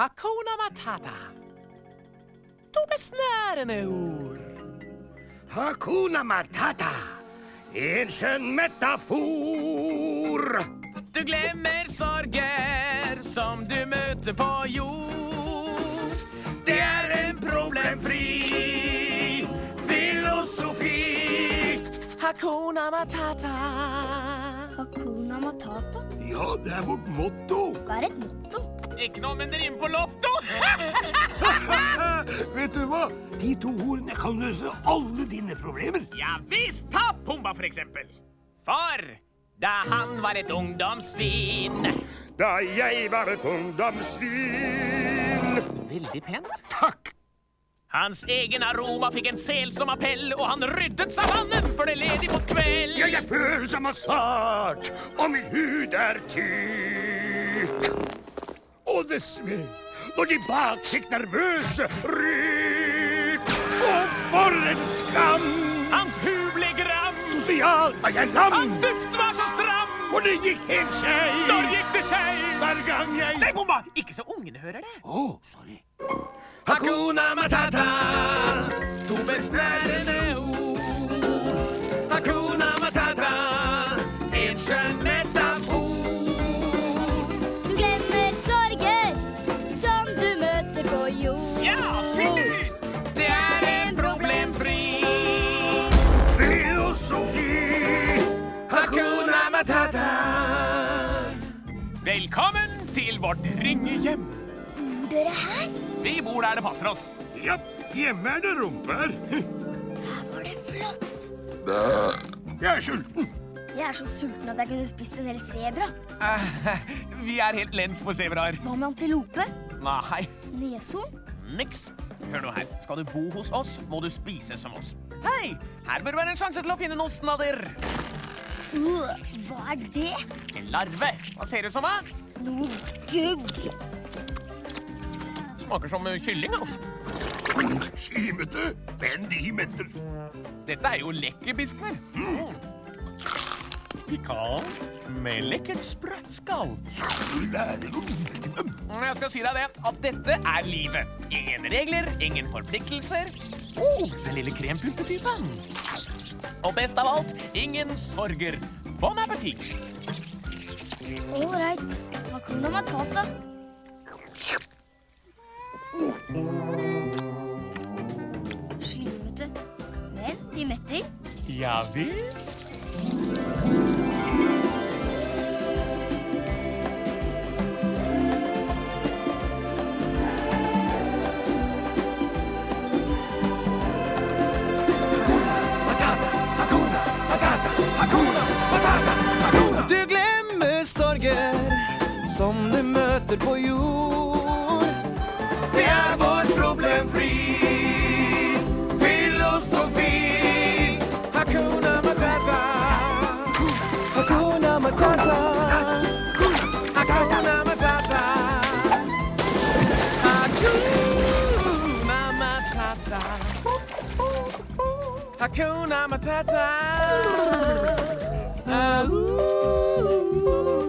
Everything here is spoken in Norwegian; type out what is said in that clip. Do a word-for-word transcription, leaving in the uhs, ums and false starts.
Hakuna Matata. To besnærende ord. Hakuna Matata. En skjønn metafor. Du glemmer sorger som du møter på jord. Det er en problemfri filosofi. Hakuna Matata. Hakuna Matata? Ja, det er vårt motto. Hva er et motto? Ikke noe mindre inn på lotto. Vet du hva? De to ordene kan løse alle dine problemer. Ja visst, ta Pumba for eksempel. For da han var et ungdomssvin. Da jeg var et ungdomssvin. Veldig pent. Takk. Hans egen aroma fikk en sel som appell, og han ryddet savannen for det ledig mot kveld. Jeg er følsom og sart, og min hud er tykk. Og det sved når de bak fikk nervøse rykk. Og for en skam! Hans hud ble gram. Sosialt var jeg lam. Hans duft var så stram. For det gikk helt skeis. Når gikk det skeis? Hver gang jeg... Nei, Pumba! Ikke så ungene hører det. Å, oh, sorry. Hakuna Matata. To besnærende ord. Hakuna Matata. En skjønn metafor. Du glemmer sorger som du møter på jord. Ja, syng ut! Det er en problemfri filosofi. Hakuna Matata. Velkommen til vårt ringehjem. Bor dere her? Vi bor der det passer oss. Ja, hjemme er det rumper. Her var det flott. Jeg er sulten. Jeg er så sulten at jeg kunne spist en hel zebra. Uh, vi er helt lens på zebraer. Hva med antilope? Nei, Neshorn? niks. Hør nå her. Skal du bo hos oss, må du spise som oss. Hei, her bør være en sjanse til å finne noen snadder. Uh, hva er det? En larve. Hva ser ut som da? Noe gugg. Smaker som kylling, altså. Slimete, men de metter. Dette er jo lekkerbiskner. Mm. Pikant med lekkert sprøttskall. Jeg skal si deg det, at dette er livet. Ingen regler, ingen forpliktelser. Oh, den lille krempulpetypen. Og best av alt, ingen sorger. Bon appetit. All right. Hakuna Matata. Slimete, men de metter. Ja visst. Du glemmer sorger som du møter på jord. Det er vår problemfri filosofi. Hakuna Matata. Hakuna Matata. Hakuna Matata. Hakuna Matata. Hakuna Matata. Ah, ooh.